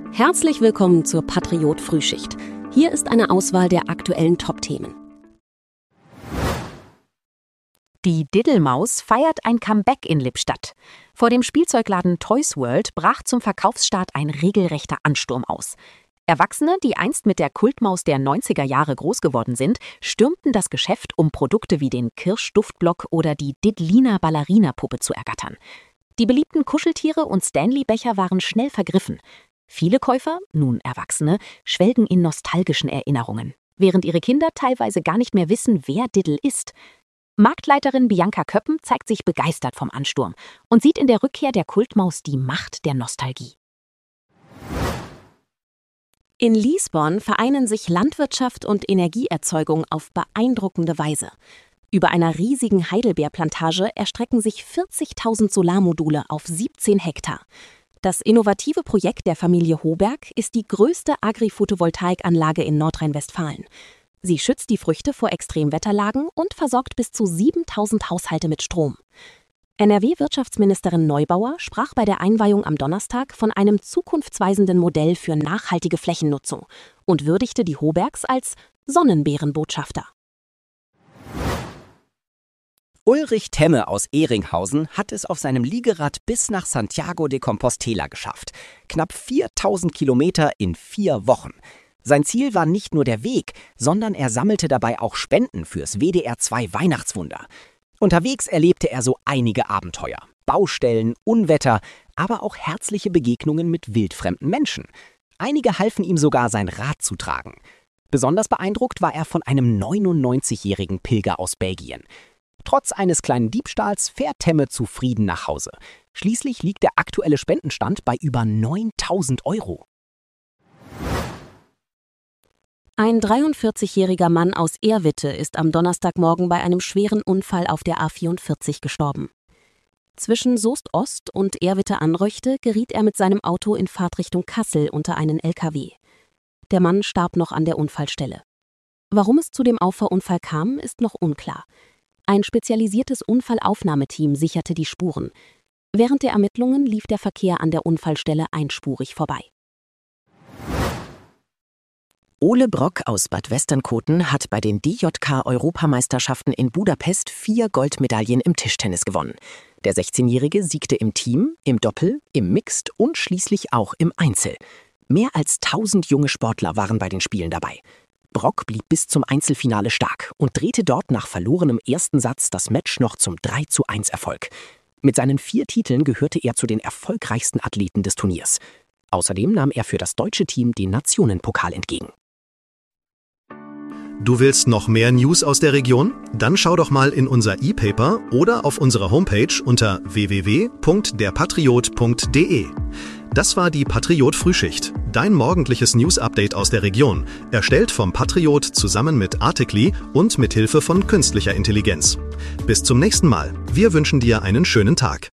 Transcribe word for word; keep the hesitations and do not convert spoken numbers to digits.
Herzlich willkommen zur Patriot Frühschicht. Hier ist eine Auswahl der aktuellen Top-Themen. Die Diddlemaus feiert ein Comeback in Lippstadt. Vor dem Spielzeugladen Toys World brach zum Verkaufsstart ein regelrechter Ansturm aus. Erwachsene, die einst mit der Kultmaus der neunziger Jahre groß geworden sind, stürmten das Geschäft, um Produkte wie den Kirschduftblock oder die Diddlina Ballerina-Puppe zu ergattern. Die beliebten Kuscheltiere und Stanley-Becher waren schnell vergriffen. Viele Käufer, nun Erwachsene, schwelgen in nostalgischen Erinnerungen, während ihre Kinder teilweise gar nicht mehr wissen, wer Diddle ist. Marktleiterin Bianca Köppen zeigt sich begeistert vom Ansturm und sieht in der Rückkehr der Kultmaus die Macht der Nostalgie. In Liesborn vereinen sich Landwirtschaft und Energieerzeugung auf beeindruckende Weise. Über einer riesigen Heidelbeerplantage erstrecken sich vierzigtausend Solarmodule auf siebzehn Hektar. Das innovative Projekt der Familie Hoberg ist die größte Agri-Photovoltaikanlage in Nordrhein-Westfalen. Sie schützt die Früchte vor Extremwetterlagen und versorgt bis zu siebentausend Haushalte mit Strom. N R W-Wirtschaftsministerin Neubauer sprach bei der Einweihung am Donnerstag von einem zukunftsweisenden Modell für nachhaltige Flächennutzung und würdigte die Hobergs als Sonnenbärenbotschafter. Ulrich Temme aus Ehringhausen hat es auf seinem Liegerad bis nach Santiago de Compostela geschafft. Knapp viertausend Kilometer in vier Wochen. Sein Ziel war nicht nur der Weg, sondern er sammelte dabei auch Spenden fürs W D R zwei Weihnachtswunder. Unterwegs erlebte er so einige Abenteuer. Baustellen, Unwetter, aber auch herzliche Begegnungen mit wildfremden Menschen. Einige halfen ihm sogar, sein Rad zu tragen. Besonders beeindruckt war er von einem neunundneunzigjährigen Pilger aus Belgien. Trotz eines kleinen Diebstahls fährt Temme zufrieden nach Hause. Schließlich liegt der aktuelle Spendenstand bei über neuntausend Euro. Ein dreiundvierzigjähriger Mann aus Ehrwitte ist am Donnerstagmorgen bei einem schweren Unfall auf der A vierundvierzig gestorben. Zwischen Soest-Ost und Ehrwitte-Anröchte geriet er mit seinem Auto in Fahrtrichtung Kassel unter einen L K W. Der Mann starb noch an der Unfallstelle. Warum es zu dem Auffahrunfall kam, ist noch unklar. Ein spezialisiertes Unfallaufnahmeteam sicherte die Spuren. Während der Ermittlungen lief der Verkehr an der Unfallstelle einspurig vorbei. Ole Brock aus Bad Westernkoten hat bei den D J K-Europameisterschaften in Budapest vier Goldmedaillen im Tischtennis gewonnen. Der sechzehnjährige siegte im Team, im Doppel, im Mixed und schließlich auch im Einzel. Mehr als tausend junge Sportler waren bei den Spielen dabei. Brock blieb bis zum Einzelfinale stark und drehte dort nach verlorenem ersten Satz das Match noch zum drei zu eins Erfolg. Mit seinen vier Titeln gehörte er zu den erfolgreichsten Athleten des Turniers. Außerdem nahm er für das deutsche Team den Nationenpokal entgegen. Du willst noch mehr News aus der Region? Dann schau doch mal in unser E-Paper oder auf unserer Homepage unter w w w punkt der patriot punkt d e. Das war die Patriot Frühschicht, dein morgendliches News-Update aus der Region, erstellt vom Patriot zusammen mit Articly und mit Hilfe von künstlicher Intelligenz. Bis zum nächsten Mal. Wir wünschen dir einen schönen Tag.